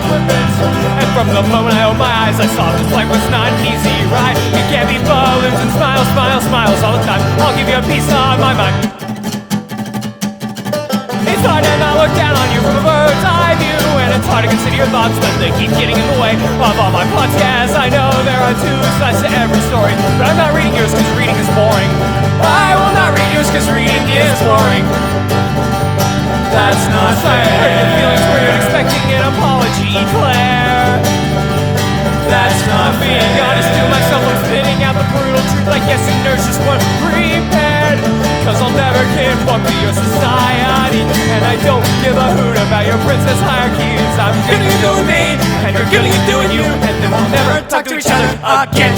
ribbons. And from the moment I opened my eyes, I saw this life was not an easy ride. You can't be balloons and smiles, smiles, smiles all the time. I'll give you a piece of my mind. It's hard to not look down on you from a bird's eye view, and it's hard to consider your thoughts, but they keep getting in the way of all my plots. Yes, I know there are two sides to every story, but I'm not reading yours cause reading is boring. I will not read yours cause reading is boring. That's not fair. Hurt your feelings where you're expecting an apology, Claire. That's not fair. Being honest to myself, I'm spitting out the brutal truth. I guess you nerds just weren't prepared, cause I'll never conform to your society, and I don't give a hoot about your princess hierarchies. I'm gonna do me, and you're gonna do you, and then we'll never talk to each other again.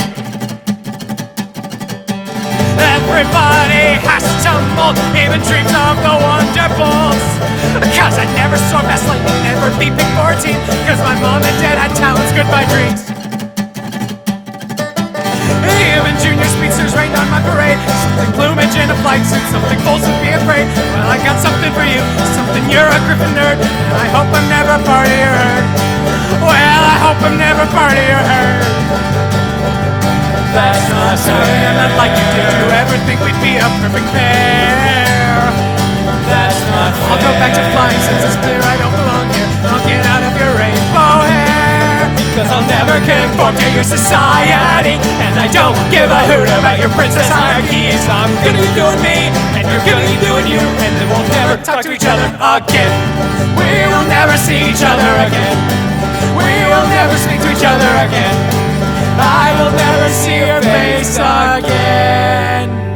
Everybody has to mold, even dreams of the wonderfuls. Cause I never saw Fast Lightning, never be Pick 14, cause my mom and dad had talents, goodbye dreams. Even junior speedsters rained on my parade. Something plumage in a flight suit, something fools and be afraid. Well, I got something for you, something you're a Griffin nerd, and I hope I'm never part of your herd. Well, I hope I'm never part of your herd. That's not fair. And I'd like you to do everything, we'd be a perfect pair. That's not fair. I'll go back to flying since it's clear I don't belong here. I'll get out of your rainbow hair, cause I'll never conform to your society, and I don't give a hoot about your princess hierarchies. I'm gonna be doing me, and you're gonna be doing you, and then we'll never talk to each other again. We will never see each other again. We will never speak to each other again. I will never see your face again.